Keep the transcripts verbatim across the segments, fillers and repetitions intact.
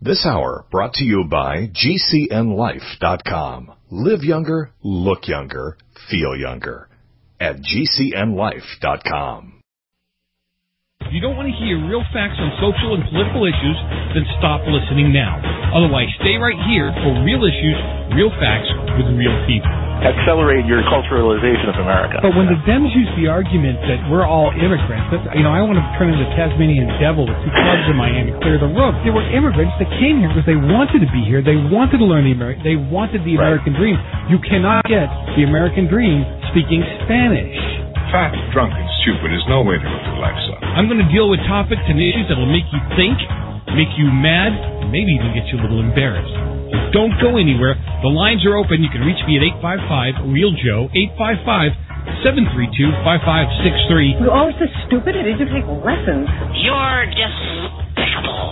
This hour brought to you by G C N life dot com. Live younger, look younger, feel younger. At G C N life dot com. If you don't want to hear real facts on social and political issues, then stop listening now. Otherwise, stay right here for real issues, real facts with real people. Accelerate your culturalization of America. But when the Dems use the argument that we're all immigrants, that's, you know, I want to turn into Tasmanian devil with two clubs in Miami, clear the road. They were immigrants that came here because they wanted to be here. They wanted to learn the American. They wanted the Right. American dream. You cannot get the American dream speaking Spanish. Fat, drunk, and stupid is no way to live your life, son. I'm going to deal with topics and issues that will make you think, make you mad, and maybe even get you a little embarrassed. So don't go anywhere. The lines are open. You can reach me at eight five five, real joe, eight five five, seven three two, five five six three. You're always so stupid. I need to take lessons. You're despicable.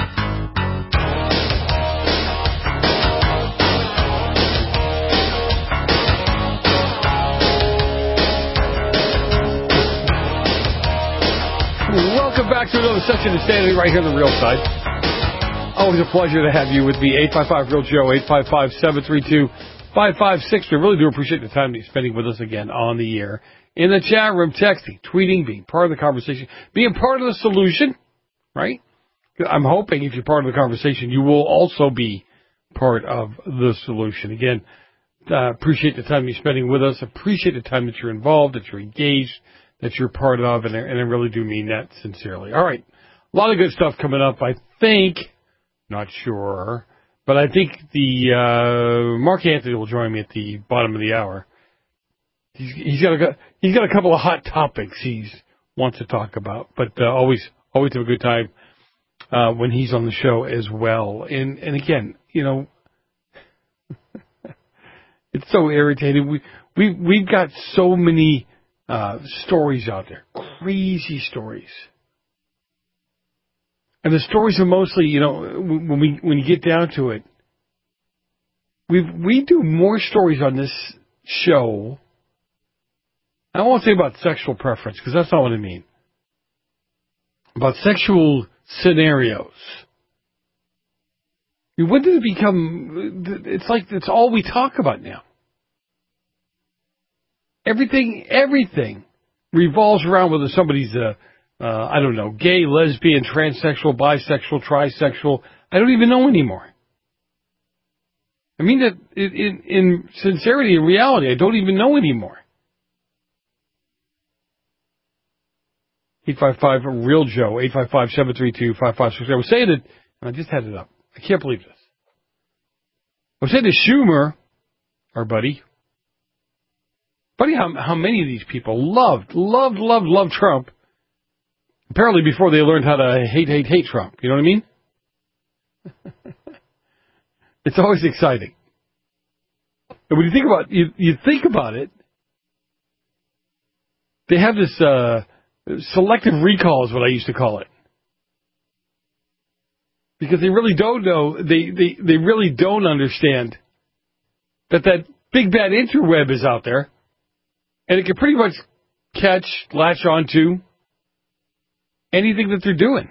Welcome back to another session of Sanity right here on the Real Side. Always a pleasure to have you with me. eight five five, real joe, eight five five, seven three two, five five six three. I really do appreciate the time that you're spending with us again on the air. In the chat room, texting, tweeting, being part of the conversation, being part of the solution, right? I'm hoping if you're part of the conversation, you will also be part of the solution. Again, uh, appreciate the time you're spending with us. Appreciate the time that you're involved, that you're engaged, that you're part of, and I, and I really do mean that sincerely. All right. A lot of good stuff coming up, I think. Not sure. But I think the uh, Mark Anthony will join me at the bottom of the hour. He's, he's got a he's got a couple of hot topics he wants to talk about, but uh, always always have a good time uh, when he's on the show as well. And and again, you know, it's so irritating. We we we've got so many uh, stories out there, crazy stories. And the stories are mostly, you know, when we when you get down to it, we we do more stories on this show. I won't say about sexual preference because that's not what I mean. About sexual scenarios. I mean, when did it become? It's like it's all we talk about now. Everything, everything revolves around whether somebody's a Uh, I don't know, gay, lesbian, transsexual, bisexual, trisexual. I don't even know anymore. I mean that in, in sincerity and reality, I don't even know anymore. eight five five, real joe, eight five five, seven three two, five five six three. I was saying it, and I just had it up. I can't believe this. I was saying to Schumer, our buddy, funny how, how many of these people loved, loved, loved, loved Trump. Apparently before they learned how to hate, hate, hate Trump. You know what I mean? It's always exciting. And when you think about you, you think about it, they have this uh, selective recall is what I used to call it. Because they really don't know, they, they, they really don't understand that that big bad interweb is out there. And it can pretty much catch, latch onto anything that they're doing.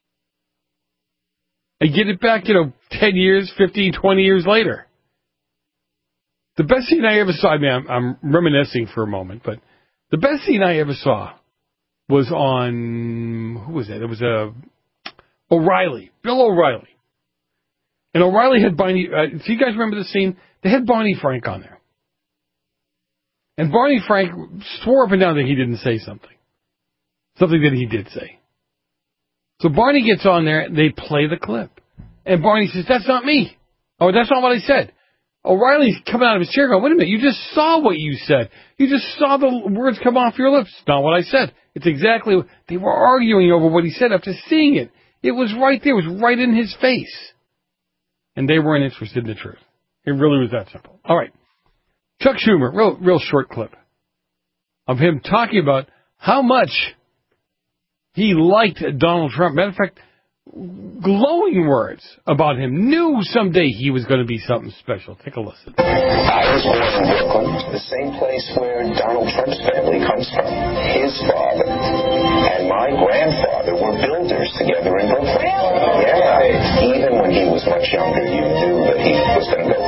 And get it back, you know, ten years, fifteen, twenty years later. The best scene I ever saw, I mean, I'm, I'm reminiscing for a moment, but the best scene I ever saw was on, who was that? It was uh, O'Reilly, Bill O'Reilly. And O'Reilly had Barney, uh, so you guys remember the scene? They had Barney Frank on there. And Barney Frank swore up and down that he didn't say something. Something that he did say. So Barney gets on there, they play the clip. And Barney says, that's not me. Oh, that's not what I said. O'Reilly's coming out of his chair going, wait a minute, you just saw what you said. You just saw the words come off your lips. It's not what I said. It's exactly what they were arguing over what he said after seeing it. It was right there. It was right in his face. And they weren't interested in the truth. It really was that simple. All right. Chuck Schumer, real, real short clip of him talking about how much he liked Donald Trump. Matter of fact, glowing words about him. Knew someday he was going to be something special. Take a listen. I was born in Brooklyn, the same place where Donald Trump's family comes from. His father and my grandfather were builders together in Brooklyn. Really? Yeah. Even when he was younger, you knew that he was going to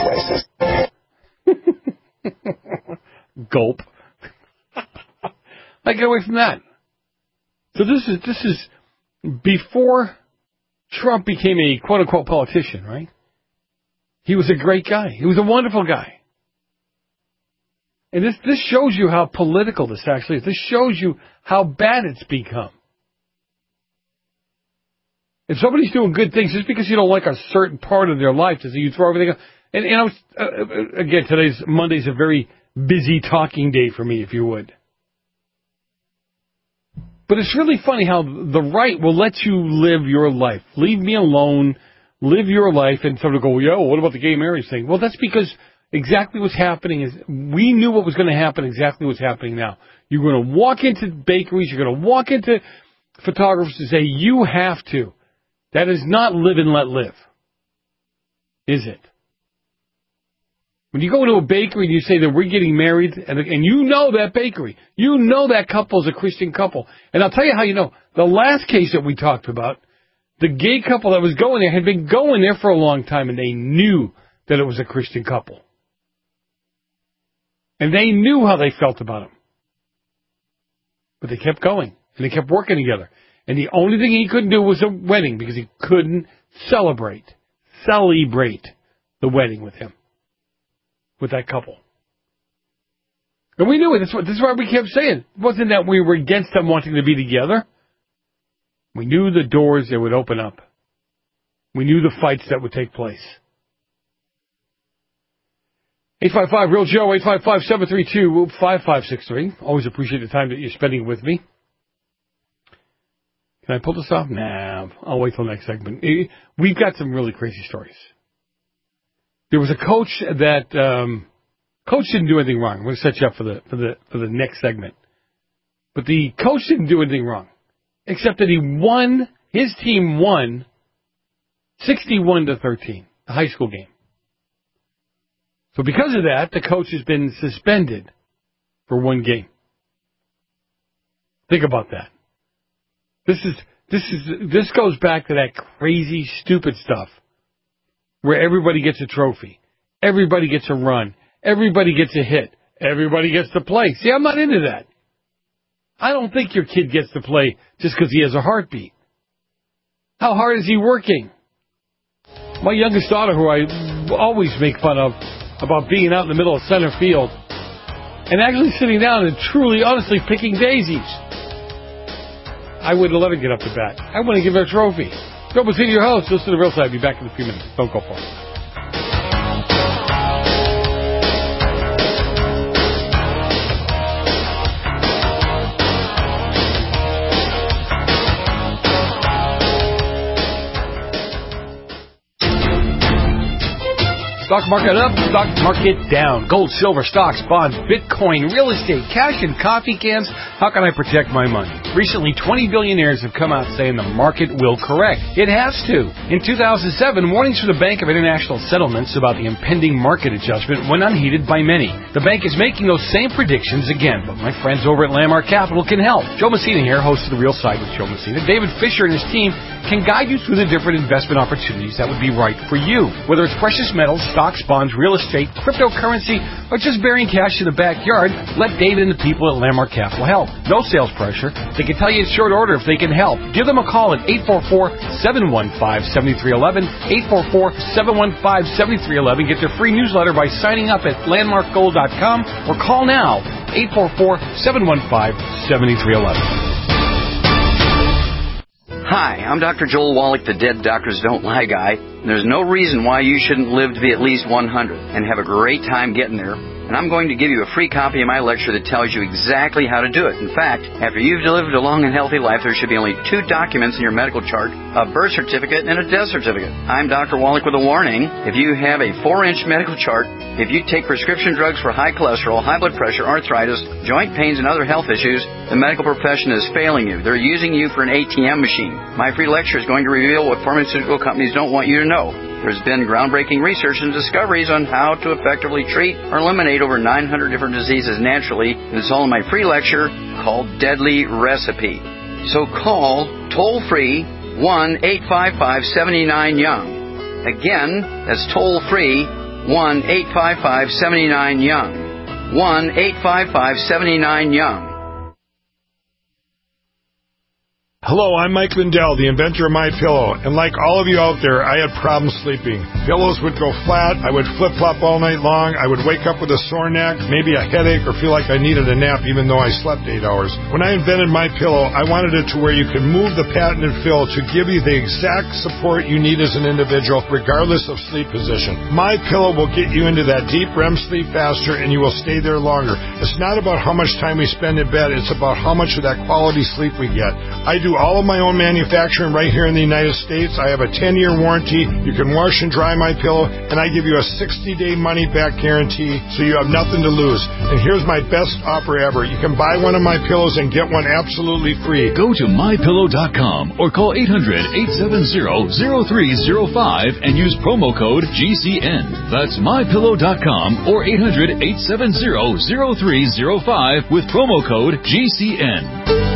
go places. Gulp. I get away from that. So this is this is before Trump became a quote-unquote politician, right? He was a great guy. He was a wonderful guy. And this, this shows you how political this actually is. This shows you how bad it's become. If somebody's doing good things, just because you don't like a certain part of their life, does you throw everything up? And, and I was, uh, again, today's, Monday's a very busy talking day for me, if you would. But it's really funny how the right will let you live your life. Leave me alone, live your life, and sort of go, yo, what about the gay marriage thing? Well, that's because exactly what's happening is, we knew what was going to happen, exactly what's happening now. You're going to walk into bakeries, you're going to walk into photographers and say, you have to. That is not live and let live. Is it? When you go into a bakery and you say that we're getting married, and, and you know that bakery, you know that couple is a Christian couple. And I'll tell you how you know. The last case that we talked about, the gay couple that was going there had been going there for a long time, and they knew that it was a Christian couple. And they knew how they felt about him. But they kept going, and they kept working together. And the only thing he couldn't do was a wedding, because he couldn't celebrate, celebrate the wedding with him. With that couple. And we knew it. That's what, this is why we kept saying. It wasn't that we were against them wanting to be together. We knew the doors that would open up. We knew the fights that would take place. eight five five real Joe, eight five five, seven three two, five five six three. Always appreciate the time that you're spending with me. Can I pull this off? Nah, I'll wait till next segment. We've got some really crazy stories. There was a coach that um, coach didn't do anything wrong. I'm going to set you up for the for the for the next segment. But the coach didn't do anything wrong, except that he won. His team won sixty-one to thirteen, the high school game. So because of that, the coach has been suspended for one game. Think about that. This is this is this goes back to that crazy, stupid stuff. Where everybody gets a trophy, everybody gets a run, everybody gets a hit, everybody gets to play. See, I'm not into that. I don't think your kid gets to play just because he has a heartbeat. How hard is he working? My youngest daughter, who I always make fun of, about being out in the middle of center field, and actually sitting down and truly, honestly picking daisies. I wouldn't let her get up to bat. I want to give her a trophy. Joe Messina, your host. Listen to The Real Side. I'll be back in a few minutes. Don't go far. Stock market up, stock market down. Gold, silver, stocks, bonds, Bitcoin, real estate, cash, and coffee cans. How can I protect my money? Recently, twenty billionaires have come out saying the market will correct. It has to. In two thousand seven, warnings from the Bank of International Settlements about the impending market adjustment went unheeded by many. The bank is making those same predictions again, but my friends over at Landmark Capital can help. Joe Messina here, host of The Real Side with Joe Messina. David Fisher and his team can guide you through the different investment opportunities that would be right for you. Whether it's precious metals, stocks, bonds, real estate, cryptocurrency, or just burying cash in the backyard, let David and the people at Landmark Capital help. No sales pressure. They can tell you in short order if they can help. Give them a call at eight four four, seven one five, seven three one one, eight four four, seven one five, seven three one one. Get their free newsletter by signing up at landmark gold dot com or call now, eight four four, seven one five, seven three one one. Hi, I'm Doctor Joel Wallach, the Dead Doctors Don't Lie guy. There's no reason why you shouldn't live to be at least one hundred and have a great time getting there. And I'm going to give you a free copy of my lecture that tells you exactly how to do it. In fact, after you've lived a long and healthy life, there should be only two documents in your medical chart, a birth certificate and a death certificate. I'm Doctor Wallach with a warning. If you have a four-inch medical chart, if you take prescription drugs for high cholesterol, high blood pressure, arthritis, joint pains, and other health issues, the medical profession is failing you. They're using you for an A T M machine. My free lecture is going to reveal what pharmaceutical companies don't want you to know. There's been groundbreaking research and discoveries on how to effectively treat or eliminate over nine hundred different diseases naturally. And it's all in my free lecture called Deadly Recipe. So call toll-free one eight five five, seven nine, young. Again, that's toll-free, one eight five five, seven nine, YOUNG. one eight five five, seven nine, YOUNG. Hello, I'm Mike Lindell, the inventor of MyPillow, and like all of you out there, I had problems sleeping. Pillows would go flat, I would flip-flop all night long, I would wake up with a sore neck, maybe a headache, or feel like I needed a nap even though I slept eight hours. When I invented MyPillow, I wanted it to where you can move the patented fill to give you the exact support you need as an individual, regardless of sleep position. MyPillow will get you into that deep R E M sleep faster, and you will stay there longer. It's not about how much time we spend in bed, it's about how much of that quality sleep we get. I do all of my own manufacturing right here in the United States. I have a ten-year warranty. You can wash and dry my pillow, and I give you a sixty-day money-back guarantee, so you have nothing to lose. And here's my best offer ever. You can buy one of my pillows and get one absolutely free. Go to my pillow dot com or call eight hundred, eight seven zero, zero three zero five and use promo code G C N. That's my pillow dot com or eight hundred, eight seven zero, zero three zero five with promo code G C N.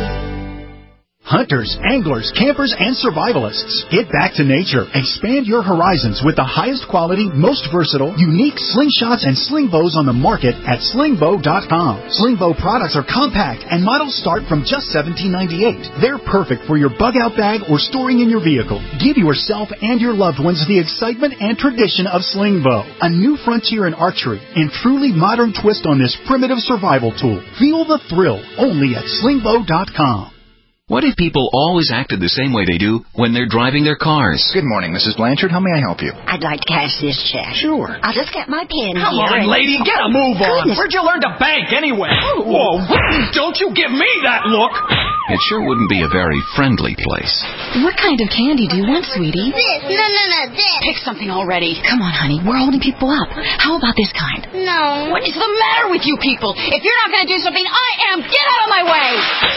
Hunters, anglers, campers, and survivalists. Get back to nature. Expand your horizons with the highest quality, most versatile, unique slingshots and sling bows on the market at sling bow dot com. Sling bow products are compact and models start from just seventeen ninety-eight. They're perfect for your bug-out bag or storing in your vehicle. Give yourself and your loved ones the excitement and tradition of sling bow. A new frontier in archery and truly modern twist on this primitive survival tool. Feel the thrill only at sling bow dot com. What if people always acted the same way they do when they're driving their cars? Good morning, Missus Blanchard. How may I help you? I'd like to cash this check. Sure. I'll just get my pen Come here. on, and... lady, get a move on. Goodness. Where'd you learn to bank anyway? Whoa, don't you give me that look. It sure wouldn't be a very friendly place. What kind of candy do you want, sweetie? This. No, no, no, this. Pick something already. Come on, honey. We're holding people up. How about this kind? No. What is the matter with you people? If you're not going to do something, I am. Get out of my way.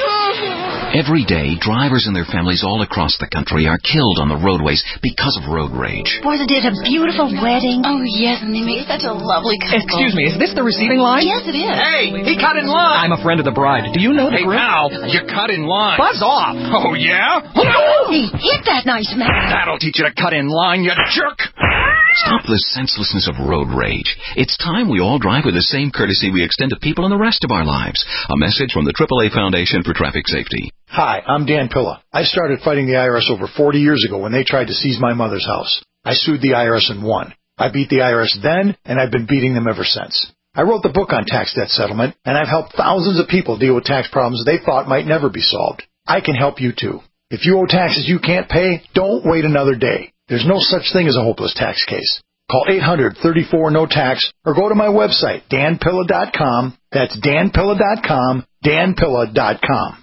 Every day, drivers and their families all across the country are killed on the roadways because of road rage. Wasn't it a beautiful wedding? Oh, yes, and they make such a lovely couple. Excuse me, is this the receiving line? Yes, it is. Hey, he cut in line. I'm a friend of the bride. Do you know the Hey, group? pal, you cut in line. Buzz off. Oh, yeah? He hit that nice man. That'll teach you to cut in line, you jerk. Stop the senselessness of road rage. It's time we all drive with the same courtesy we extend to people in the rest of our lives. A message from the triple A Foundation for Traffic Safety. Hi, I'm Dan Pilla. I started fighting the I R S over forty years ago when they tried to seize my mother's house. I sued the I R S and won. I beat the I R S then, and I've been beating them ever since. I wrote the book on tax debt settlement, and I've helped thousands of people deal with tax problems they thought might never be solved. I can help you too. If you owe taxes you can't pay, don't wait another day. There's no such thing as a hopeless tax case. Call eight hundred, thirty-four, no tax or go to my website, dan pilla dot com. That's dan pilla dot com, dan pilla dot com.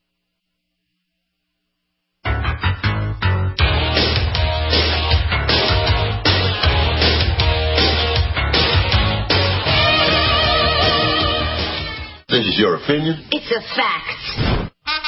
This is your opinion? It's a fact.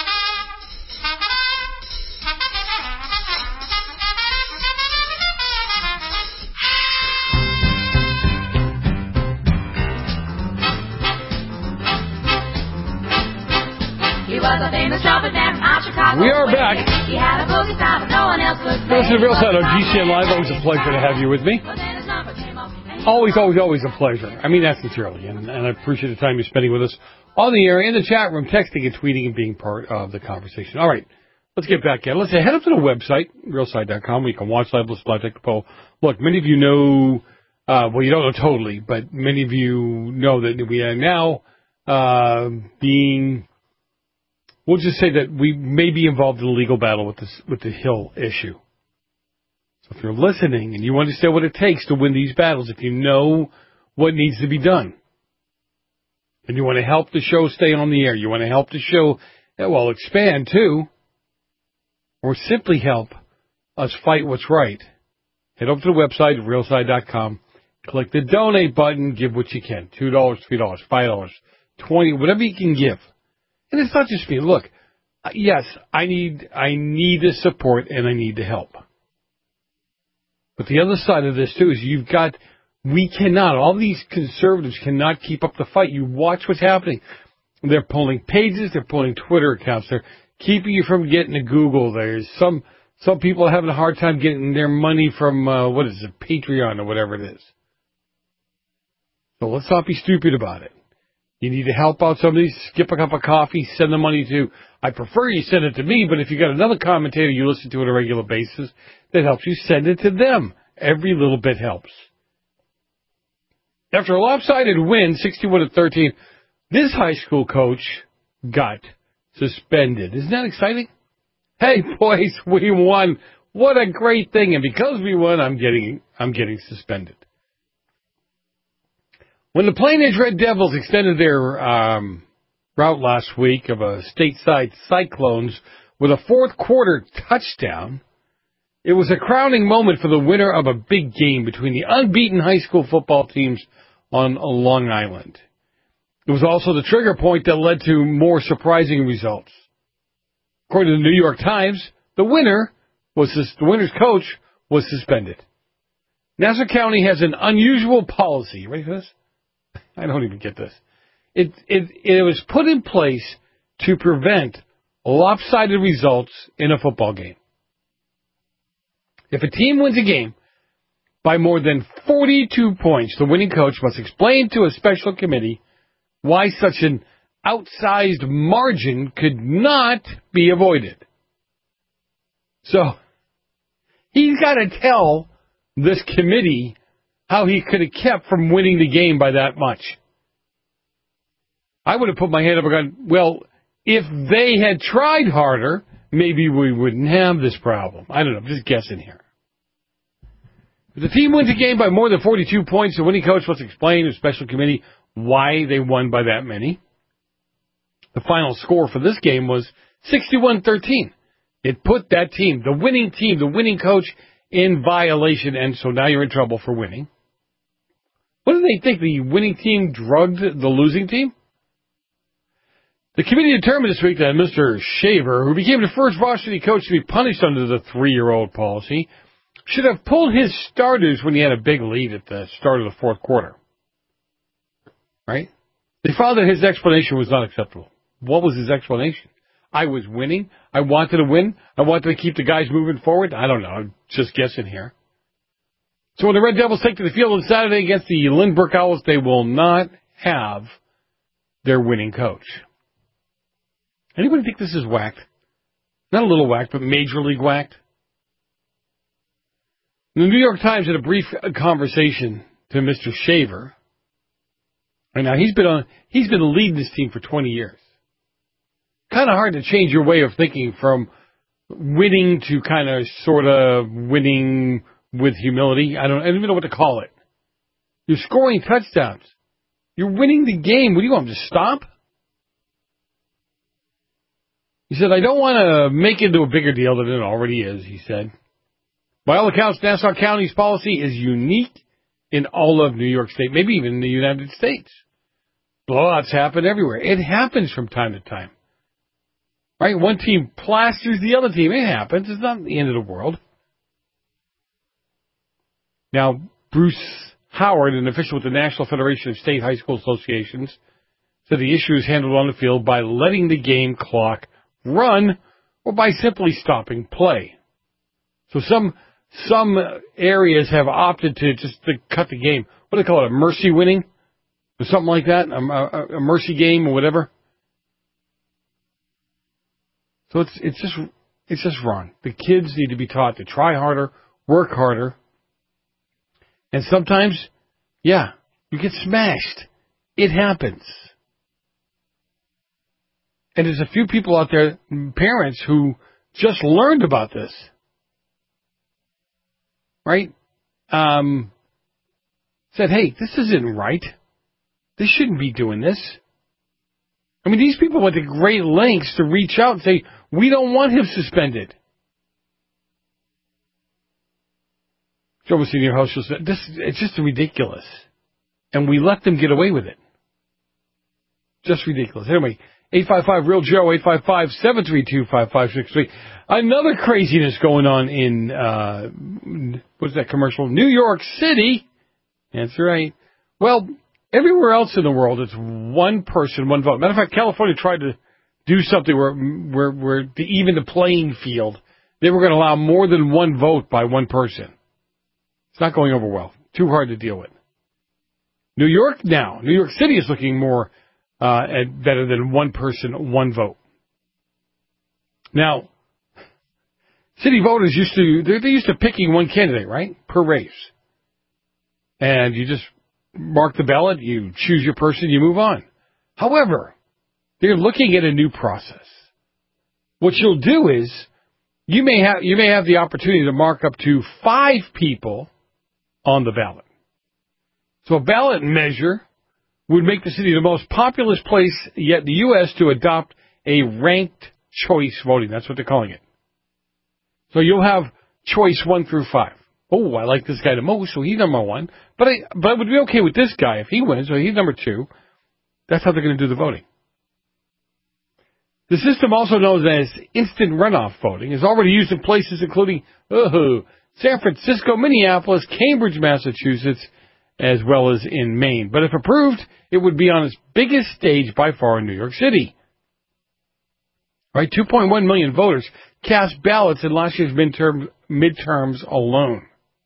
He was a famous trumpet man from out Chicago. We are back. He had a boogie style, but no one else could play. Listen to Real Side on G C N Live. Always a pleasure to have you with me. Always, always, always a pleasure. I mean that sincerely, and, and I appreciate the time you're spending with us on the air, in the chat room, texting and tweeting and being part of the conversation. All right, let's get back at it. Let's say, head up to the website, real side dot com, where you can watch live, listen live, take the poll. Look, many of you know, uh, well, you don't know totally, but many of you know that we are now uh, being, we'll just say that we may be involved in a legal battle with this, with the Hill issue. So if you're listening and you understand what it takes to win these battles, if you know what needs to be done, and you want to help the show stay on the air, you want to help the show, well, expand too, or simply help us fight what's right, head over to the website, real side dot com, click the donate button, give what you can, two dollars, three dollars, five dollars, twenty dollars, whatever you can give. And it's not just me. Look, yes, I need I need the support and I need the help. But the other side of this, too, is you've got, we cannot, all these conservatives cannot keep up the fight. You watch what's happening. They're pulling pages, they're pulling Twitter accounts, they're keeping you from getting to Google. There's some Some people are having a hard time getting their money from, uh, what is it, Patreon or whatever it is. So let's not be stupid about it. You need to help out somebody, skip a cup of coffee, send the money to, I prefer you send it to me, but if you got another commentator you listen to on a regular basis that helps you, send it to them. Every little bit helps. After a lopsided win, sixty-one to thirteen, this high school coach got suspended. Isn't that exciting? Hey, boys, we won. What a great thing. And because we won, I'm getting, I'm getting suspended. When the Plain Edge Red Devils extended their um, route last week of a stateside Cyclones with a fourth quarter touchdown, it was a crowning moment for the winner of a big game between the unbeaten high school football teams on Long Island. It was also the trigger point that led to more surprising results. According to the New York Times, the winner was this, the winner's coach was suspended. Nassau County has an unusual policy. You ready for this? I don't even get this. It, it, it was put in place to prevent lopsided results in a football game. If a team wins a game by more than forty-two points, the winning coach must explain to a special committee why such an outsized margin could not be avoided. So, he's got to tell this committee how he could have kept from winning the game by that much. I would have put my hand up and gone, well, if they had tried harder, maybe we wouldn't have this problem. I don't know, I'm just guessing here. If the team wins a game by more than forty-two points, the winning coach must explain to a special committee why they won by that many. The final score for this game was sixty-one thirteen. It put that team, the winning team, the winning coach, in violation, and so now you're in trouble for winning. What do they think? The winning team drugged the losing team? The committee determined this week that Mister Shaver, who became the first varsity coach to be punished under the three-year-old policy, should have pulled his starters when he had a big lead at the start of the fourth quarter. Right? They found that his explanation was not acceptable. What was his explanation? I was winning. I wanted to win. I wanted to keep the guys moving forward. I don't know. I'm just guessing here. So when the Red Devils take to the field on Saturday against the Lindbergh Owls, they will not have their winning coach. Anybody think this is whacked? Not a little whacked, but major league whacked. The New York Times had a brief conversation to Mister Shaver. And now he's been on, he's been leading this team for twenty years. Kind of hard to change your way of thinking from winning to kind of sort of winning with humility. I don't, I don't even know what to call it. You're scoring touchdowns. You're winning the game. What do you want, him to stop? He said, I don't want to make it into a bigger deal than it already is, he said. By all accounts, Nassau County's policy is unique in all of New York State, maybe even in the United States. Blowouts happen everywhere. It happens from time to time. Right? One team plasters the other team. It happens. It's not the end of the world. Now, Bruce Howard, an official with the National Federation of State High School Associations, said the issue is handled on the field by letting the game clock run or by simply stopping play. So some some areas have opted to just to cut the game. What do they call it? A mercy winning? Or something like that? A, a, a mercy game or whatever? So it's it's just it's just wrong. The kids need to be taught to try harder, work harder. And sometimes, yeah, you get smashed. It happens. And there's a few people out there, parents, who just learned about this. Right? Um, said, hey, this isn't right. They shouldn't be doing this. I mean, these people went to great lengths to reach out and say, we don't want him suspended. Joe was senior host said, this, it's just ridiculous. And we let them get away with it. Just ridiculous. Anyway, eight five five real Joe, eight five five, seven three two, five five six three. Another craziness going on in, uh, what's that commercial? New York City. That's right. Well, everywhere else in the world, it's one person, one vote. Matter of fact, California tried to do something where, where, where to even the playing field. they were going to allow more than one vote by one person. It's not going over well. Too hard to deal with. New York now. New York City is looking more uh, at better than one person, one vote. Now, city voters used to, they're, they're used to picking one candidate, right, per race. And you just mark the ballot, you choose your person, you move on. However, they're looking at a new process. What you'll do is, you may have you may have the opportunity to mark up to five people on the ballot. So a ballot measure would make the city the most populous place yet in the U S to adopt a ranked choice voting. That's what they're calling it. So you'll have choice one through five. Oh, I like this guy the most, so he's number one. But I, but I would be okay with this guy if he wins, so he's number two. That's how they're going to do the voting. The system, also known as instant runoff voting, is already used in places including oh, San Francisco, Minneapolis, Cambridge, Massachusetts, as well as in Maine. But if approved, it would be on its biggest stage by far in New York City. Right, two point one million voters cast ballots in last year's midterm, midterms alone.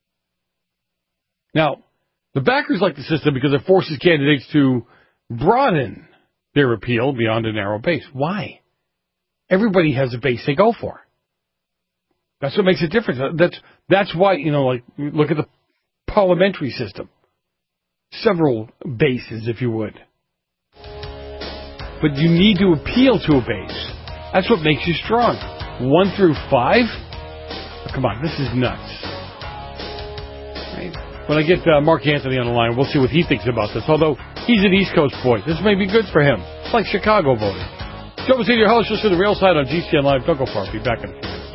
Now, the backers like the system because it forces candidates to broaden their appeal beyond a narrow base. Why? Everybody has a base they go for. That's what makes a difference. That's that's why, you know, like, look at the parliamentary system. Several bases, if you would. But you need to appeal to a base. That's what makes you strong. One through five? Oh, come on, this is nuts. Right? When I get uh, Mark Anthony on the line, we'll see what he thinks about this. Although, he's an East Coast boy. This may be good for him. It's like Chicago voting. Joe Messina, your host, listen to the Real Side on G C N Live. Don't go far. Be back in a few minutes.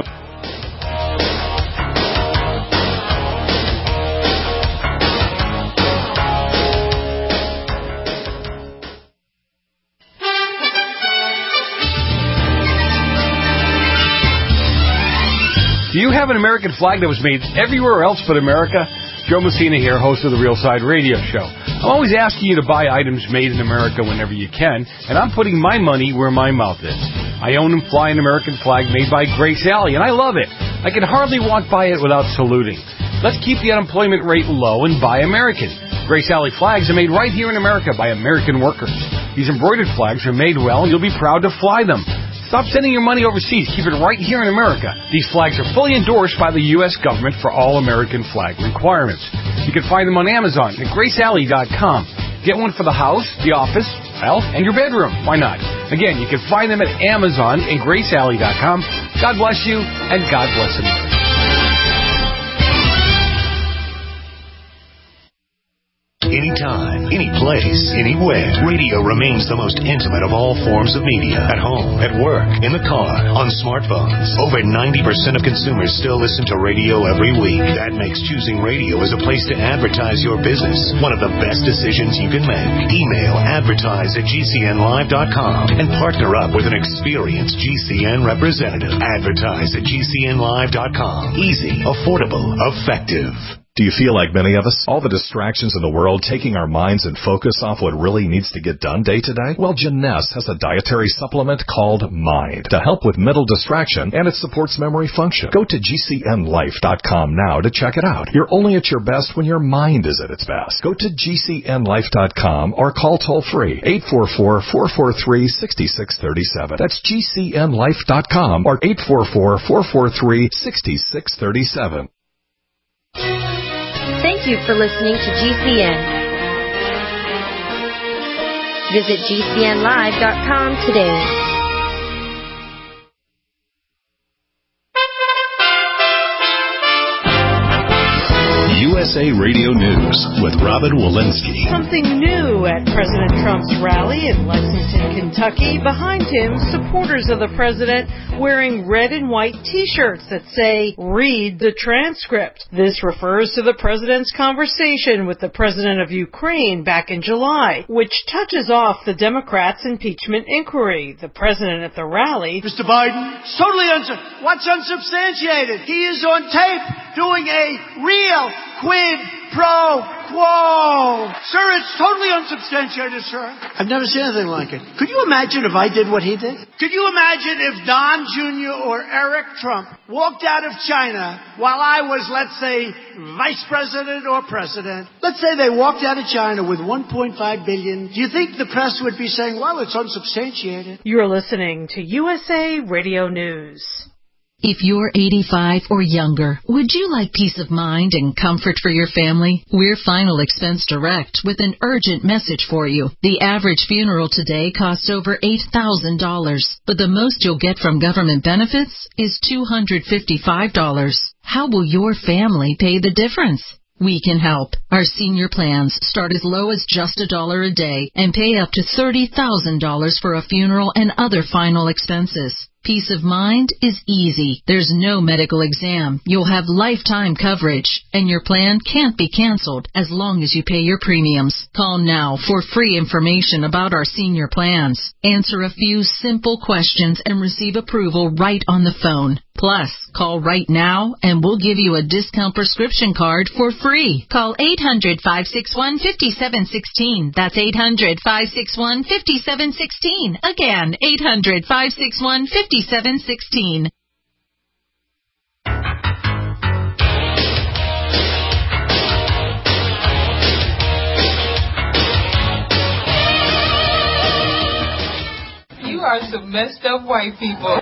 Do you have an American flag that was made everywhere else but America? Joe Messina here, host of the Real Side Radio Show. I'm always asking you to buy items made in America whenever you can, and I'm putting my money where my mouth is. I own and fly an American flag made by Grace Alley, and I love it. I can hardly walk by it without saluting. Let's keep the unemployment rate low and buy American. Grace Alley flags are made right here in America by American workers. These embroidered flags are made well, and you'll be proud to fly them. Stop sending your money overseas. Keep it right here in America. These flags are fully endorsed by the U S government for all American flag requirements. You can find them on Amazon at grace alley dot com. Get one for the house, the office, well, and your bedroom. Why not? Again, you can find them at Amazon and grace alley dot com. God bless you, and God bless America. Anytime, any place, anywhere. Radio remains the most intimate of all forms of media. At home, at work, in the car, on smartphones. Over ninety percent of consumers still listen to radio every week. That makes choosing radio as a place to advertise your business one of the best decisions you can make. Email advertise at G C N live dot com and partner up with an experienced G C N representative. Advertise at G C N live dot com. Easy, affordable, effective. Do you feel like many of us? All the distractions in the world taking our minds and focus off what really needs to get done day to day? Well, Jeunesse has a dietary supplement called Mind to help with mental distraction, and it supports memory function. Go to G C N life dot com now to check it out. You're only at your best when your mind is at its best. Go to G C N life dot com or call toll free eight four four, four four three, six six three seven. That's G C N life dot com or eight four four, four four three, six six three seven. Thank you for listening to G C N. Visit G C N live dot com today. U S A Radio News with Robin Walensky. Something new at President Trump's rally in Lexington, Kentucky. Behind him, supporters of the president wearing red and white T-shirts that say, "Read the transcript." This refers to the president's conversation with the president of Ukraine back in July, which touches off the Democrats' impeachment inquiry. The president at the rally, Mister Biden, totally uns- what's unsubstantiated? He is on tape doing a real quid pro quo. Sir, it's totally unsubstantiated, sir. I've never seen anything like it. Could you imagine if I did what he did? Could you imagine if Don Junior or Eric Trump walked out of China while I was, let's say, vice president or president? Let's say they walked out of China with one point five billion dollars. Do you think the press would be saying, well, it's unsubstantiated? You're listening to U S A Radio News. If you're eighty-five or younger, would you like peace of mind and comfort for your family? We're Final Expense Direct with an urgent message for you. The average funeral today costs over eight thousand dollars, but the most you'll get from government benefits is two hundred fifty-five dollars. How will your family pay the difference? We can help. Our senior plans start as low as just a dollar a day and pay up to thirty thousand dollars for a funeral and other final expenses. Peace of mind is easy. There's no medical exam. You'll have lifetime coverage, and your plan can't be canceled as long as you pay your premiums. Call now for free information about our senior plans. Answer a few simple questions and receive approval right on the phone. Plus, call right now and we'll give you a discount prescription card for free. Call eight hundred, five six one, five seven one six. That's eight hundred, five six one, five seven one six. Again, eight hundred, five six one, five seven one six. You are some messed up white people.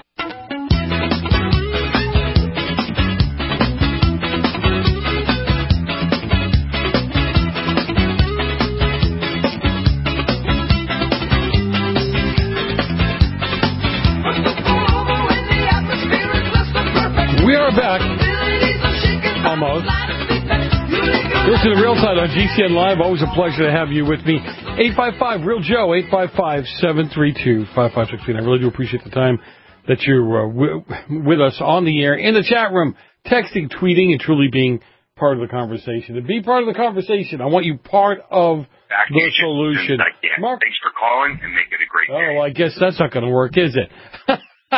We are back. Almost. Listen to Real Side on G C N Live. Always a pleasure to have you with me. eight five five Real Joe, eight five five, seven three two, five five one six. I really do appreciate the time that you're uh, w- with us on the air, in the chat room, texting, tweeting, and truly being part of the conversation. To be part of the conversation, I want you part of Back the solution. Mark, thanks for calling and make it a great day. Oh, I guess that's not going to work, is it?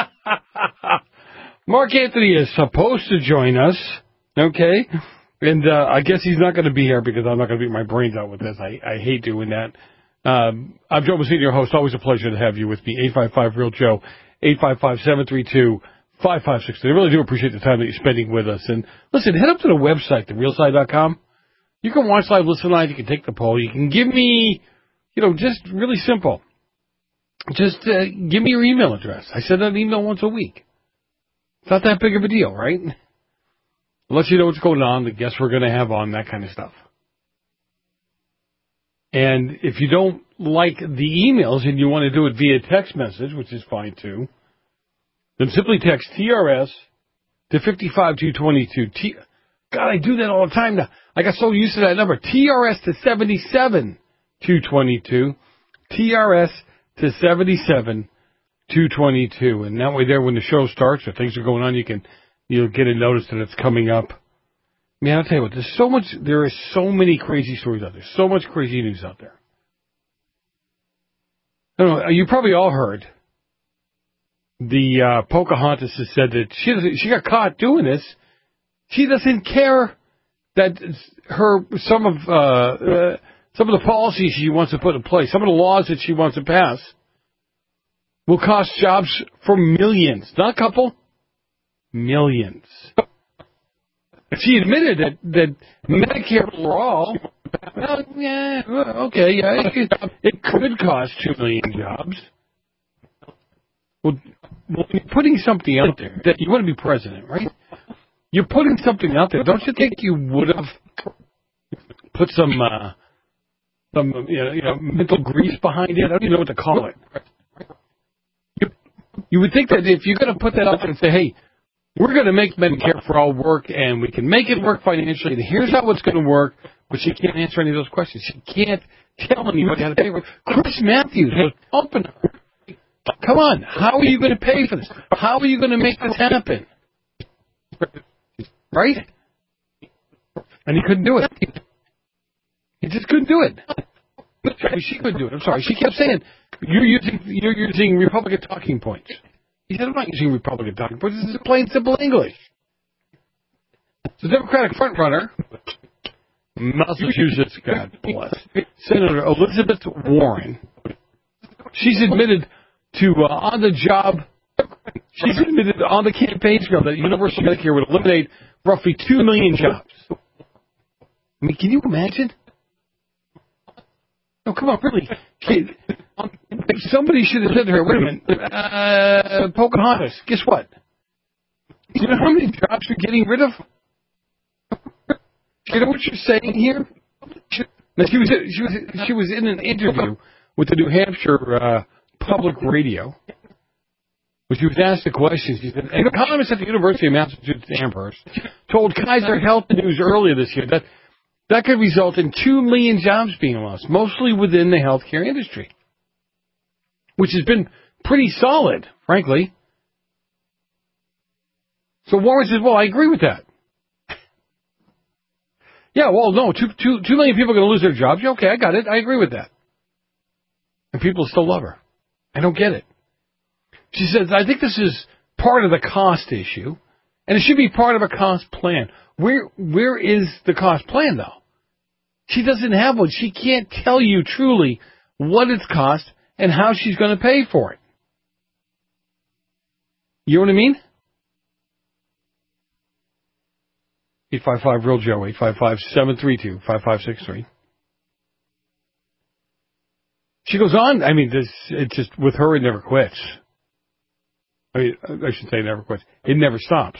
Mark Anthony is supposed to join us, okay? And uh, I guess he's not going to be here because I'm not going to beat my brains out with this. I, I hate doing that. Um, I'm Joe Messina, your host. Always a pleasure to have you with me. eight five five Real Joe, eight five five, seven three two, five five six two. I really do appreciate the time that you're spending with us. And listen, head up to the website, the real side dot com. You can watch live, listen live. You can take the poll. You can give me, you know, just really simple. Just uh, give me your email address. I send out an email once a week. It's not that big of a deal, right? Let you know what's going on, the guests we're going to have on, that kind of stuff. And if you don't like the emails and you want to do it via text message, which is fine too, then simply text T R S to five five two two two. T- God, I do that all the time now. I got so used to that number. T R S to seven seven two two two. T R S to seven seven two twenty-two, and that way there when the show starts or things are going on, you can you'll get a notice that it's coming up. Man, I'll tell you what, there's so much, there is so many crazy stories out there, so much crazy news out there. I don't know, you probably all heard the uh, Pocahontas has said that she she got caught doing this. She doesn't care that her some of uh, uh, some of the policies she wants to put in place, some of the laws that she wants to pass, will cost jobs for millions, not a couple, millions. She admitted that, that Medicare for all, well, yeah, okay, yeah, it could, it could cost two million jobs. Well, well, you're putting something out there that you want to be president, right? You're putting something out there. Don't you think you would have put some, uh, some, you know, you know, mental grease behind it? I don't even know what to call it. You would think that if you're going to put that out there and say, hey, we're going to make Medicare for all work, and we can make it work financially, and here's how it's going to work, but she can't answer any of those questions. She can't tell anybody how to pay for it. Chris Matthews was helping her. Come on, how are you going to pay for this? How are you going to make this happen? Right? And he couldn't do it. He just couldn't do it. She couldn't do it. I'm sorry. She kept saying, you're using you're using Republican talking points. He said, I'm not using Republican talking points. This is plain, simple English. The Democratic frontrunner Massachusetts, God bless. Senator Elizabeth Warren. She's admitted to uh, on the job. She's admitted on the campaign trail that universal Medicare would eliminate roughly two million jobs. I mean, can you imagine? No, come on, really. Somebody should have said to her, wait a minute, uh, Pocahontas, guess what? Do you know how many jobs you're getting rid of? You know what you're saying here? Now, she was she was she was in an interview with the New Hampshire uh, Public Radio, when she was asked a question. She said, an economist at the University of Massachusetts Amherst told Kaiser Health News earlier this year that that could result in two million jobs being lost, mostly within the healthcare industry, which has been pretty solid, frankly. So Warren says, well, I agree with that. Yeah, well, no, two, two, two million people are going to lose their jobs. Yeah, okay, I got it. I agree with that. And people still love her. I don't get it. She says, I think this is part of the cost issue, and it should be part of a cost plan. Where, where is the cost plan, though? She doesn't have one. She can't tell you truly what it's cost and how she's going to pay for it. You know what I mean? eight five five real Joe, eight five five, seven three two, five five six three. She goes on, I mean, this, it's just, with her, it never quits. I mean, I should say it never quits. It never stops.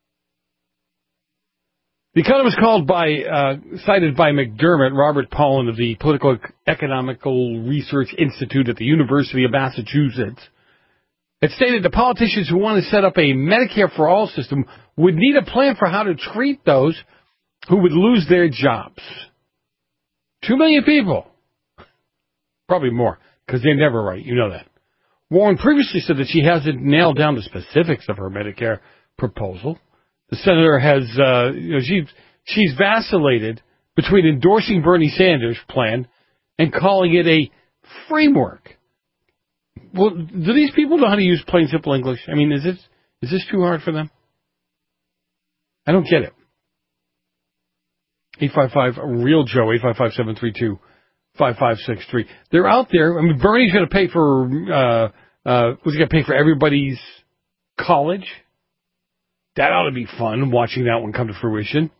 The Economist called by, uh, cited by McDermott, Robert Pollan of the Political Economical Research Institute at the University of Massachusetts, it stated the politicians who want to set up a Medicare for All system would need a plan for how to treat those who would lose their jobs. Two million people. Probably more, because they're never right. You know that. Warren previously said that she hasn't nailed down the specifics of her Medicare proposal. The senator has, uh, you know, she, she's vacillated between endorsing Bernie Sanders' plan and calling it a framework. Well, do these people know how to use plain, simple English? I mean, is this, is this too hard for them? I don't get it. eight five five real Joe, eight five five, seven three two, five five six three. They're out there. I mean, Bernie's going to pay for, uh, uh, was he going to pay for everybody's college? That ought to be fun, watching that one come to fruition.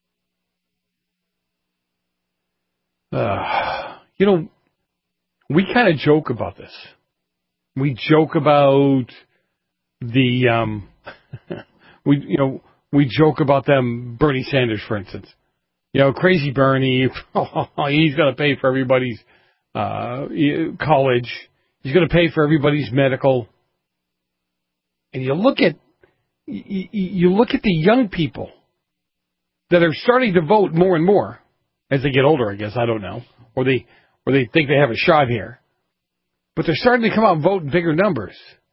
Uh, you know, we kind of joke about this. We joke about the, um, we, you know, we joke about them, Bernie Sanders, for instance. You know, crazy Bernie, oh, he's going to pay for everybody's uh, college. He's going to pay for everybody's medical. And you look at, you, you look at the young people that are starting to vote more and more as they get older, I guess, I don't know, or they, or they think they have a shot here. But they're starting to come out and vote in bigger numbers.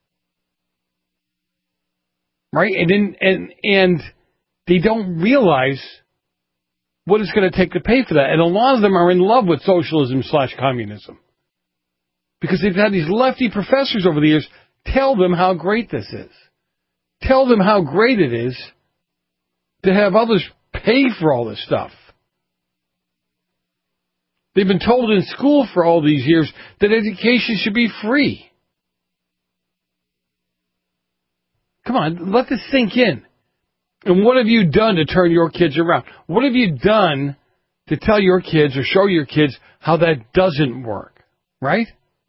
Right? And then, and, and they don't realize what it's going to take to pay for that. And a lot of them are in love with socialism slash communism. Because they've had these lefty professors over the years tell them how great this is. Tell them how great it is to have others pay for all this stuff. They've been told in school for all these years that education should be free. Come on, let this sink in. And what have you done to turn your kids around? What have you done to tell your kids or show your kids how that doesn't work? Right?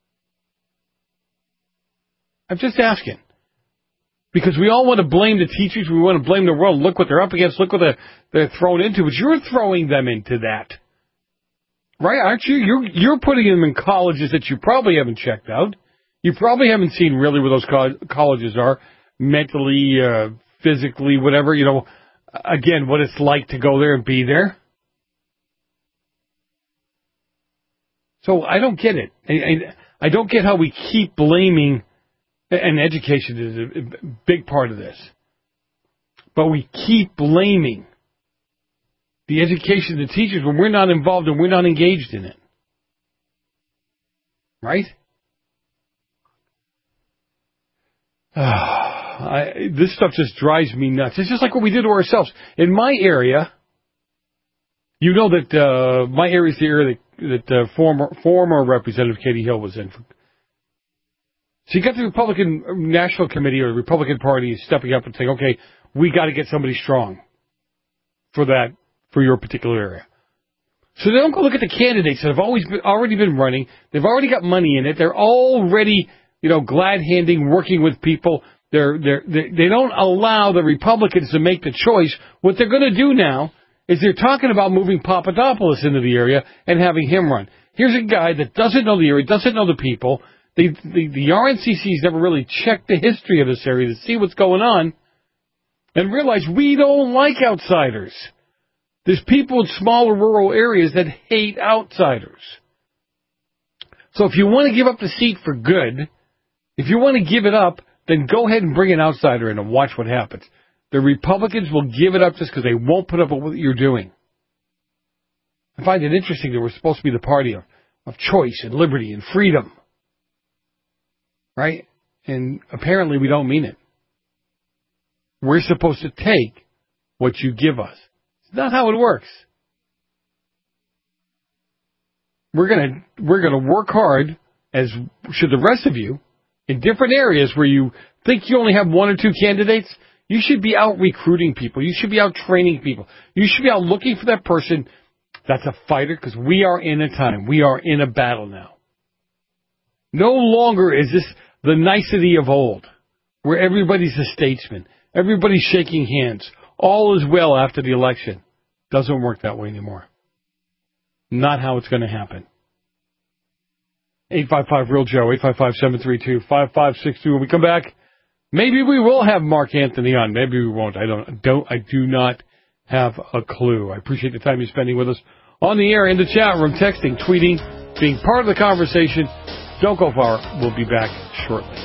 I'm just asking. Because we all want to blame the teachers. We want to blame the world. Look what they're up against. Look what they're, they're thrown into. But you're throwing them into that. Right, aren't you? You're, you're putting them in colleges that you probably haven't checked out. You probably haven't seen really where those co- colleges are, mentally, uh, physically, whatever, you know, again, what it's like to go there and be there. So I don't get it. I, I, I don't get how we keep blaming, and education is a big part of this, but we keep blaming the education of the teachers when we're not involved and we're not engaged in it. Right? I, this stuff just drives me nuts. It's just like what we do to ourselves. In my area, You know that uh, my area is the area that, that uh, former former Representative Katie Hill was in. She got the Republican National Committee or the Republican Party stepping up and saying, okay, we got to get somebody strong for that, for your particular area. So they don't go look at the candidates that have always been, already been running. They've already got money in it. They're already, you know, glad-handing, working with people. They're, they're, they they don't allow the Republicans to make the choice. What they're going to do now is they're talking about moving Papadopoulos into the area and having him run. Here's a guy that doesn't know the area, doesn't know the people. They, the, the R N C C's never really checked the history of this area to see what's going on and realize we don't like outsiders. There's people in smaller rural areas that hate outsiders. So if you want to give up the seat for good, if you want to give it up, then go ahead and bring an outsider in and watch what happens. The Republicans will give it up just because they won't put up with what you're doing. I find it interesting that we're supposed to be the party of, of choice and liberty and freedom. Right? And apparently we don't mean it. We're supposed to take what you give us. It's not how it works. We're gonna we're gonna work hard, as should the rest of you, in different areas where you think you only have one or two candidates. You should be out recruiting people. You should be out training people. You should be out looking for that person that's a fighter, because we are in a time. We are in a battle now. No longer is this the nicety of old, where everybody's a statesman. Everybody's shaking hands. All is well after the election. Doesn't work that way anymore. Not how it's going to happen. eight five five real Joe, eight five five, seven three two, five five six two. When we come back, maybe we will have Mark Anthony on. Maybe we won't. I don't, don't, I do not have a clue. I appreciate the time you're spending with us on the air, in the chat room, texting, tweeting, being part of the conversation. Don't go far. We'll be back shortly.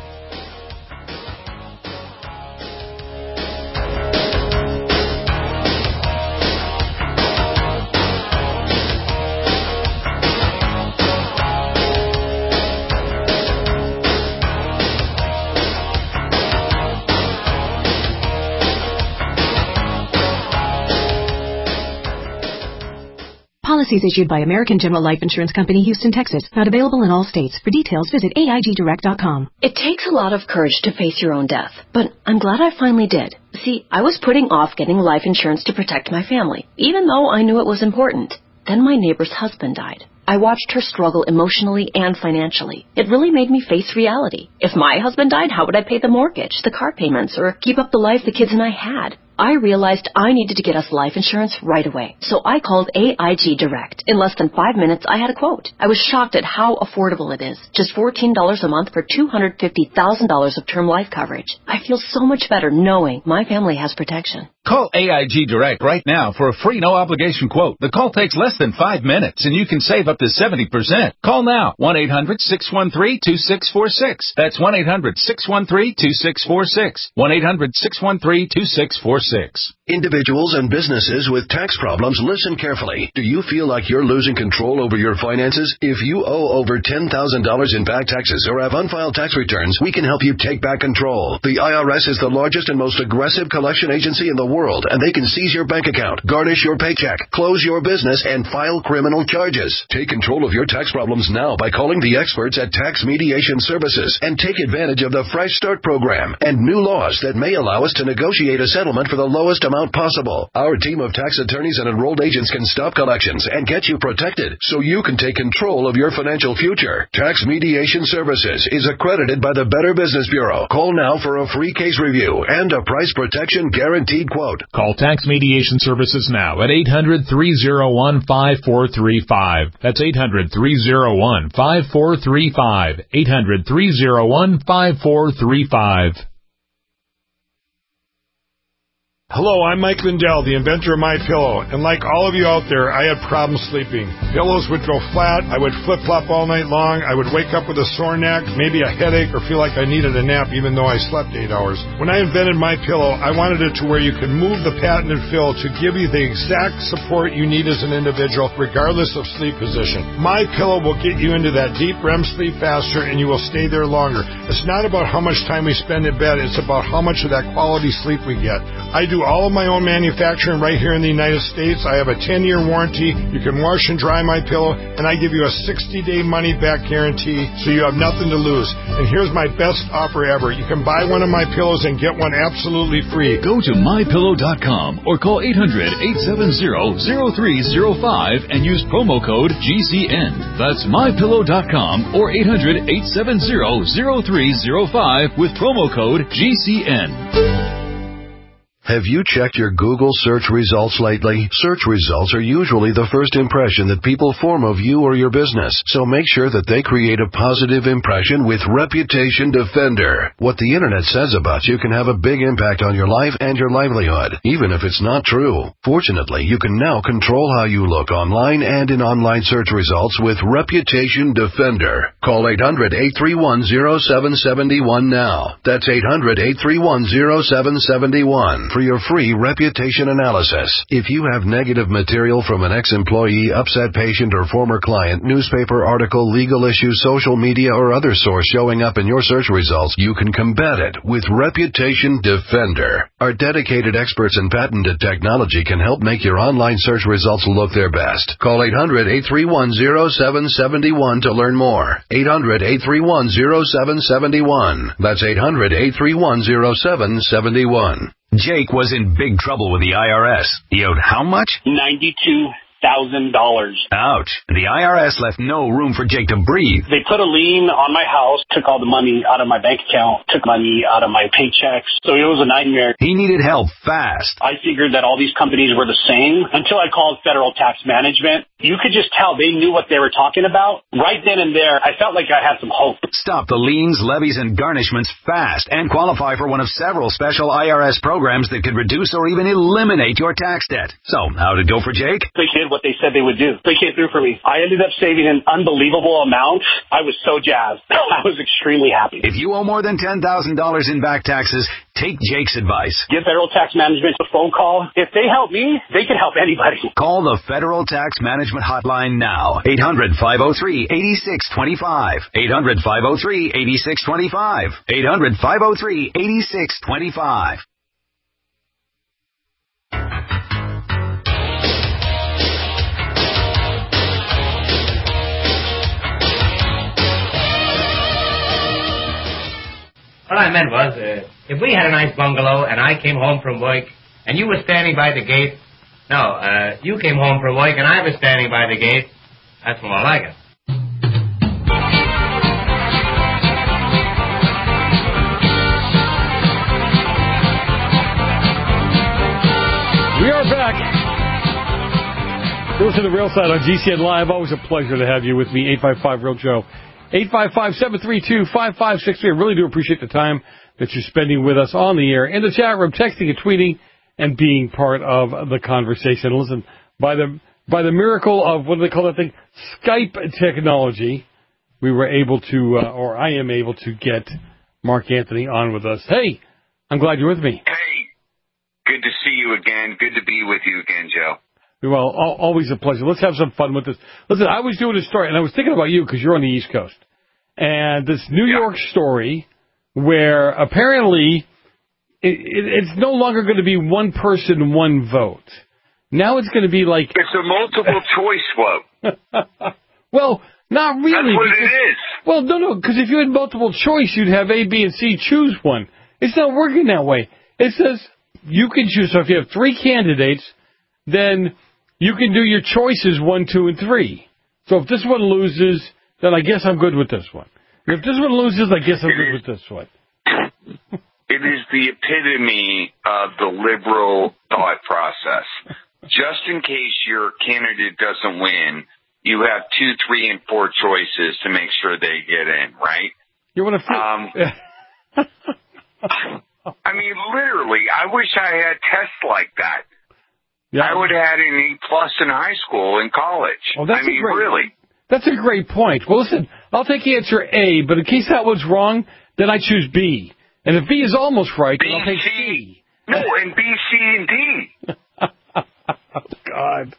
Policies issued by American General Life Insurance Company, Houston, Texas. Not available in all states. For details, visit A I G direct dot com. It takes a lot of courage to face your own death, but I'm glad I finally did. See, I was putting off getting life insurance to protect my family, even though I knew it was important. Then my neighbor's husband died. I watched her struggle emotionally and financially. It really made me face reality. If my husband died, how would I pay the mortgage, the car payments, or keep up the life the kids and I had? I realized I needed to get us life insurance right away. So I called A I G Direct. In less than five minutes, I had a quote. I was shocked at how affordable it is. Just fourteen dollars a month for two hundred fifty thousand dollars of term life coverage. I feel so much better knowing my family has protection. Call A I G Direct right now for a free no-obligation quote. The call takes less than five minutes, and you can save up to seventy percent. Call now, one eight hundred, six one three, two six four six. That's one eight hundred, six one three, two six four six. one eight hundred, six one three, two six four six. Individuals and businesses with tax problems, listen carefully. Do you feel like you're losing control over your finances? If you owe over ten thousand dollars in back taxes or have unfiled tax returns, we can help you take back control. The I R S is the largest and most aggressive collection agency in the world, and they can seize your bank account, garnish your paycheck, close your business, and file criminal charges. Take control of your tax problems now by calling the experts at Tax Mediation Services and take advantage of the Fresh Start program and new laws that may allow us to negotiate a settlement for the lowest amount possible. Our team of tax attorneys and enrolled agents can stop collections and get you protected so you can take control of your financial future. Tax Mediation Services is accredited by the Better Business Bureau. Call now for a free case review and a price protection guaranteed quote. Call Tax Mediation Services now at eight hundred, three oh one, five four three five. That's eight hundred, three oh one, five four three five. eight hundred, three oh one, five four three five. Hello, I'm Mike Lindell, the inventor of MyPillow, and like all of you out there, I had problems sleeping. Pillows would go flat, I would flip-flop all night long, I would wake up with a sore neck, maybe a headache, or feel like I needed a nap even though I slept eight hours. When I invented MyPillow, I wanted it to where you could move the patented fill to give you the exact support you need as an individual, regardless of sleep position. MyPillow will get you into that deep R E M sleep faster, and you will stay there longer. It's not about how much time we spend in bed, it's about how much of that quality sleep we get. I do do all of my own manufacturing right here in the United States. I have a ten-year warranty. You can wash and dry my pillow, and I give you a sixty-day money-back guarantee, so you have nothing to lose. And here's my best offer ever. You can buy one of my pillows and get one absolutely free. Go to my pillow dot com or call eight hundred, eight seven zero, zero three zero five and use promo code G C N. That's my pillow dot com or eight hundred, eight seven zero, zero three zero five with promo code G C N. Have you checked your Google search results lately? Search results are usually the first impression that people form of you or your business, so make sure that they create a positive impression with Reputation Defender. What the Internet says about you can have a big impact on your life and your livelihood, even if it's not true. Fortunately, you can now control how you look online and in online search results with Reputation Defender. Call eight hundred, eight three one, zero seven seven one now. That's eight hundred, eight three one, zero seven seven one. For your free reputation analysis. If you have negative material from an ex-employee, upset patient, or former client, newspaper article, legal issue, social media, or other source showing up in your search results, you can combat it with Reputation Defender. Our dedicated experts in patented technology can help make your online search results look their best. Call eight hundred, eight three one, zero seven seven one to learn more. eight hundred, eight three one, zero seven seven one. That's eight hundred, eight three one, zero seven seven one. Jake was in big trouble with the I R S. He owed how much? ninety-two thousand dollars. Ouch. The I R S left no room for Jake to breathe. They put a lien on my house, took all the money out of my bank account, took money out of my paychecks. So it was a nightmare. He needed help fast. I figured that all these companies were the same until I called Federal Tax Management. You could just tell they knew what they were talking about. Right then and there, I felt like I had some hope. Stop the liens, levies, and garnishments fast and qualify for one of several special I R S programs that could reduce or even eliminate your tax debt. So, how'd it go for Jake? They did what they said they would do. They came through for me. I ended up saving an unbelievable amount. I was so jazzed. I was extremely happy. If you owe more than ten thousand dollars in back taxes, take Jake's advice. Give Federal Tax Management a phone call. If they help me, they can help anybody. Call the Federal Tax Management Hotline now. eight hundred, five oh three, eight six two five. eight hundred, five oh three, eight six two five. eight hundred, five oh three, eight six two five. What I meant was, uh, if we had a nice bungalow and I came home from work and you were standing by the gate, no, uh, you came home from work and I was standing by the gate, that's more like it. We are back. Go to the Real Side on G C N Live. Always a pleasure to have you with me. eight five five Real Joe. eight five five, seven three two, five five six three. I really do appreciate the time that you're spending with us on the air, in the chat room, texting and tweeting, and being part of the conversation. Listen, by the by the miracle of, what do they call that thing? Skype technology, we were able to, uh, or I am able to get Mark Anthony on with us. Hey, I'm glad you're with me. Hey, good to see you again. Good to be with you again, Joe. Well, always a pleasure. Let's have some fun with this. Listen, I was doing a story, and I was thinking about you because you're on the East Coast. And this New yeah. York story where apparently it, it, it's no longer going to be one person, one vote. Now it's going to be like... It's a multiple choice vote. Well, not really. That's what because, it is. Well, no, no, because if you had multiple choice, you'd have A, B, and C choose one. It's not working that way. It says you can choose. So if you have three candidates, then... you can do your choices one, two, and three. So if this one loses, then I guess I'm good with this one. And if this one loses, I guess I'm it good is, with this one. It is the epitome of the liberal thought process. Just in case your candidate doesn't win, you have two, three, and four choices to make sure they get in, right? You want to... Um, I mean, literally, I wish I had tests like that. Yeah. I would have had an E plus in high school and college. Well, that's I mean, a great, really. That's a great point. Well, listen, I'll take answer A, but in case that was wrong, then I choose B. And if B is almost right, B, then I'll take C. C. No, and B, C, and D. Oh, God.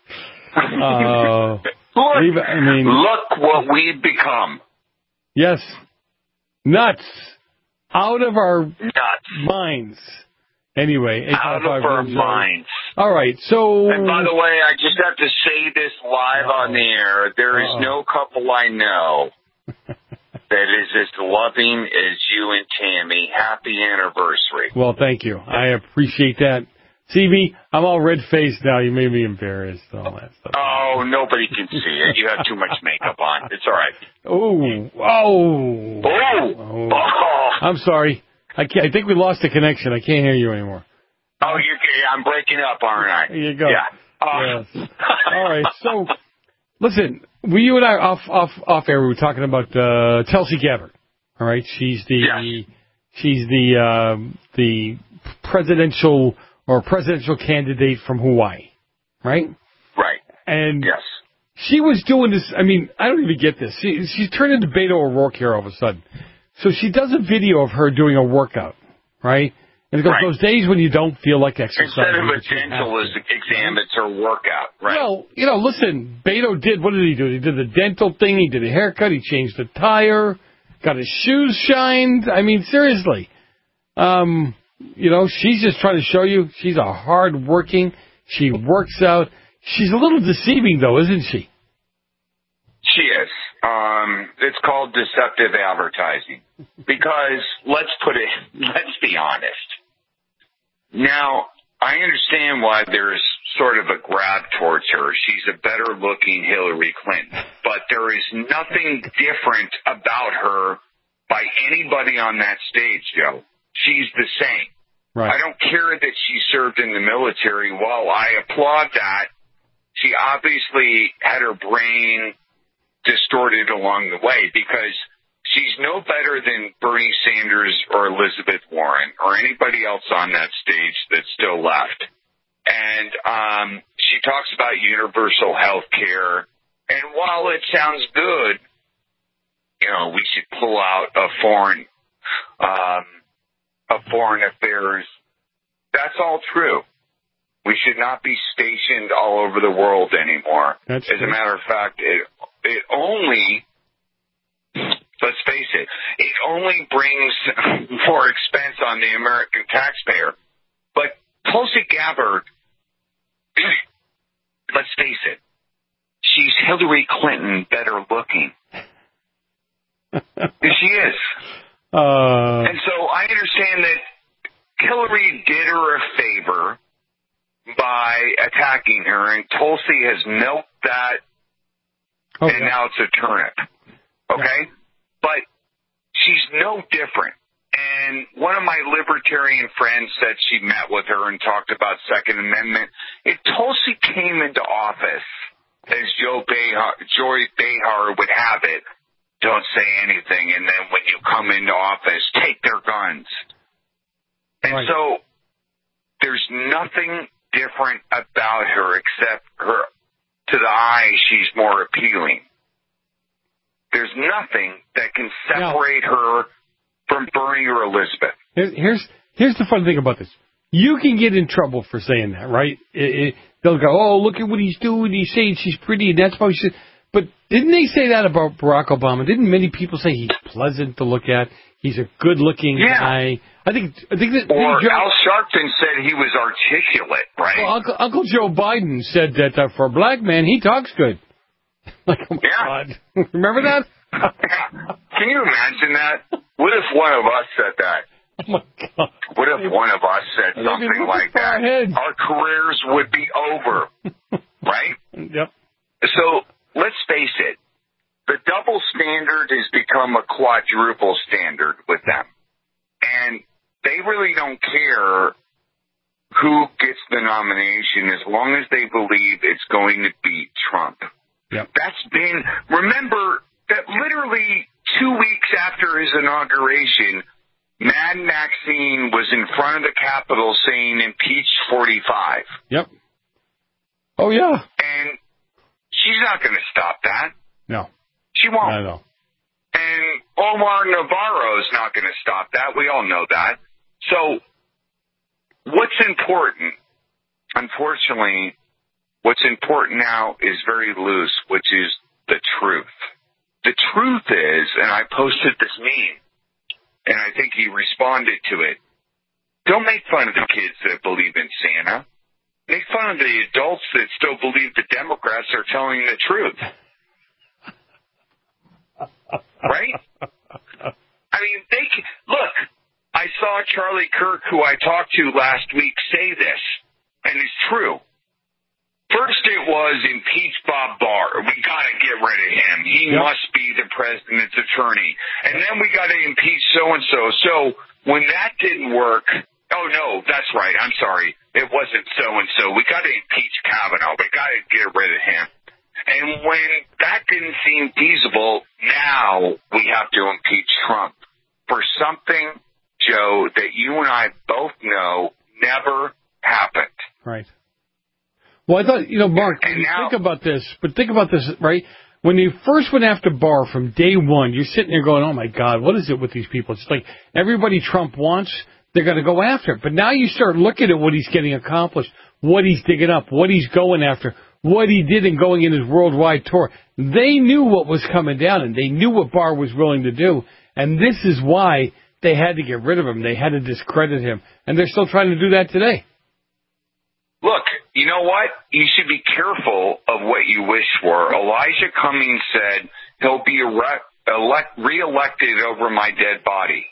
Uh, look, leave, I mean, look what we've become. Yes. Nuts. Out of our Nuts. minds. Anyway, out of our minds. All right, so... And by the way, I just have to say this live Uh-oh. on the air. There is Uh-oh. no couple I know that is as loving as you and Tammy. Happy anniversary. Well, thank you. I appreciate that. See me? I'm all red-faced now. You made me embarrassed. All that stuff. Oh, nobody can see it. You have too much makeup on. It's all right. Oh. Oh. Oh. oh. I'm sorry. I can't, I think we lost the connection. I can't hear you anymore. Oh, you're, I'm breaking up, aren't I? There you go. Yeah. Uh, yes. All right. So, listen, we, you and I off off off air. We were talking about uh, Tulsi Gabbard. All right. She's the yes. she's the uh, the presidential or presidential candidate from Hawaii, right? Right. And yes. she was doing this. I mean, I don't even get this. She, she's turned into Beto O'Rourke here all of a sudden. So she does a video of her doing a workout, right? And it goes, right. those days when you don't feel like exercising. Instead of a dental exam, it's her workout, right? Well, you know, listen, Beto did, what did he do? He did the dental thing, he did a haircut, he changed the tire, got his shoes shined. I mean, seriously. Um, you know, she's just trying to show you she's a hard-working, she works out. She's a little deceiving, though, isn't she? She is. Um, it's called deceptive advertising. Because, let's put it, let's be honest. Now, I understand why there's sort of a grab towards her. She's a better-looking Hillary Clinton. But there is nothing different about her by anybody on that stage, Joe. She's the same. Right. I don't care that she served in the military. While I applaud that, she obviously had her brain distorted along the way because she's no better than Bernie Sanders or Elizabeth Warren or anybody else on that stage that's still left. And um, she talks about universal health care. And while it sounds good, you know, we should pull out of foreign, um, of foreign affairs. That's all true. We should not be stationed all over the world anymore. That's As true. a matter of fact, it, it only, let's face it, it only brings more expense on the American taxpayer. But Tulsi Gabbard, let's face it, she's Hillary Clinton better looking. She is. Uh... And so I understand that Hillary did her a favor by attacking her, and Tulsi has milked that, okay. and now it's a turnip. Okay? Yeah. But she's no different. And one of my libertarian friends said she met with her and talked about Second Amendment. If Tulsi came into office, as Joe Behar, Joy Behar would have it, don't say anything, and then when you come into office, take their guns. And right. so there's nothing different about her except her, to the eye, she's more appealing. There's nothing that can separate no. her from Bernie or Elizabeth. Here's here's the fun thing about this. You can get in trouble for saying that, right? It, it, they'll go, oh, look at what he's doing. He's saying she's pretty, and that's why she. But didn't they say that about Barack Obama? Didn't many people say he's pleasant to look at? He's a good-looking yeah. guy. I think. I think that. Or Joe, Al Sharpton said he was articulate, right? Well, Uncle, Uncle Joe Biden said that uh, for a black man, he talks good. Like, oh my yeah. God. Remember that? Can you imagine that? What if one of us said that? Oh my God. What if one of us said something like that? Our, our careers would be over, right? Yep. So let's face it. The double standard has become a quadruple standard with them. And they really don't care who gets the nomination as long as they believe it's going to beat Trump. Yep. That's been, remember that literally two weeks after his inauguration, Mad Maxine was in front of the Capitol saying impeach forty-five. Yep. Oh, yeah. And she's not going to stop that. No. She won't. I know. And Omar Navarro's not going to stop that. We all know that. So what's important, unfortunately, what's important now is very loose, which is the truth. The truth is, and I posted this meme, and I think he responded to it, Don't make fun of the kids that believe in Santa. Make fun of the adults that still believe the Democrats are telling the truth. Right? I mean, they can, look, I saw Charlie Kirk, who I talked to last week, say this, and it's true. First it was impeach Bob Barr. We got to get rid of him. He yep. must be the president's attorney. And then we got to impeach so-and-so. So when that didn't work, oh, no, that's right. I'm sorry. It wasn't so-and-so. We got to impeach Kavanaugh. We got to get rid of him. And when that didn't seem feasible, now we have to impeach Trump for something, Joe, that you and I both know never happened. Right. Well, I thought, you know, Mark, now, think about this, but think about this, right? When you first went after Barr from day one, you're sitting there going, oh, my God, what is it with these people? It's like everybody Trump wants, they're going to go after it. But now you start looking at what he's getting accomplished, what he's digging up, what he's going after, what he did in going in his worldwide tour. They knew what was coming down, and they knew what Barr was willing to do. And this is why they had to get rid of him. They had to discredit him. And they're still trying to do that today. Look, you know what? You should be careful of what you wish for. Elijah Cummings said he'll be erect, elect, reelected over my dead body.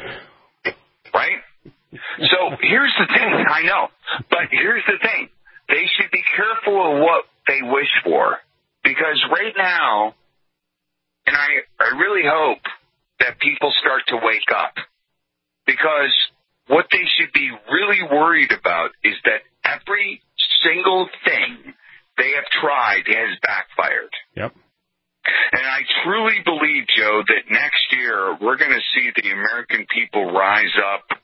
Right? So here's the thing. I know. But here's the thing. They should be careful of what they wish for. Because right now, and I, I really hope that people start to wake up. Because what they should be really worried about is that every single thing they have tried has backfired. Yep. And I truly believe, Joe, that next year we're going to see the American people rise up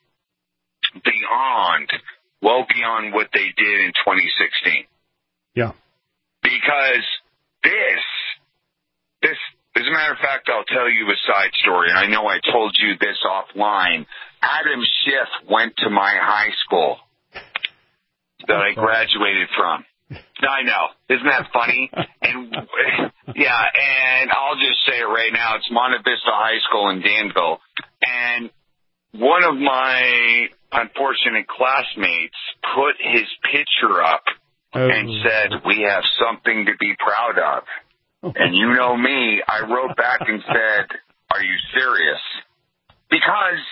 beyond, well beyond what they did in twenty sixteen. Yeah. Because this, this, as a matter of fact, I'll tell you a side story, and I know I told you this offline. Adam Schiff went to my high school that I graduated from. I know. Isn't that funny? And yeah, and I'll just say it right now. It's Monte Vista High School in Danville. And one of my unfortunate classmates put his picture up oh. and said, we have something to be proud of. And you know me, I wrote back and said, are you serious? Because,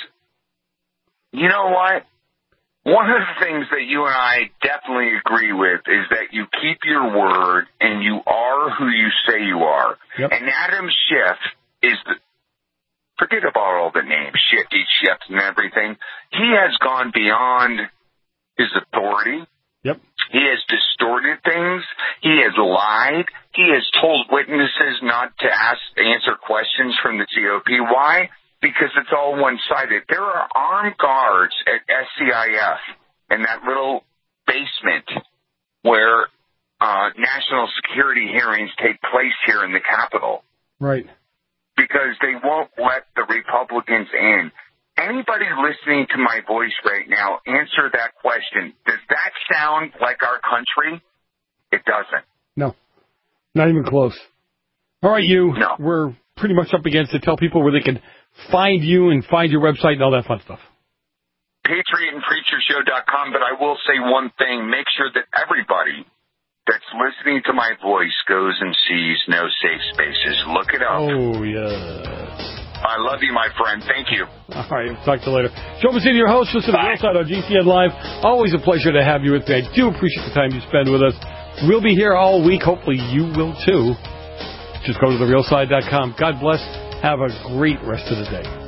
you know what? One of the things that you and I definitely agree with is that you keep your word and you are who you say you are. Yep. And Adam Schiff is the, forget about all the names, Shifty, Schiff and everything. He has gone beyond his authority. Yep. He has distorted things. He has lied. He has told witnesses not to ask, answer questions from the G O P. Why? Because it's all one-sided. There are armed guards at S C I F in that little basement where uh, national security hearings take place here in the Capitol. Right. Because they won't let the Republicans in. Anybody listening to my voice right now, answer that question. Does that sound like our country? It doesn't. No. Not even close. All right, you. No. We're pretty much up against it. Tell people where they can find you and find your website and all that fun stuff. Patriot and Preacher Show dot com, but I will say one thing. Make sure that everybody that's listening to my voice goes and sees No Safe Spaces. Look it up. Oh, yes. I love you, my friend. Thank you. All right. Talk to you later. Joe Messina, your host. Listen to the Real Side on G C N Live. Always a pleasure to have you with me. I do appreciate the time you spend with us. We'll be here all week. Hopefully you will, too. Just go to the real side dot com. God bless. Have a great rest of the day.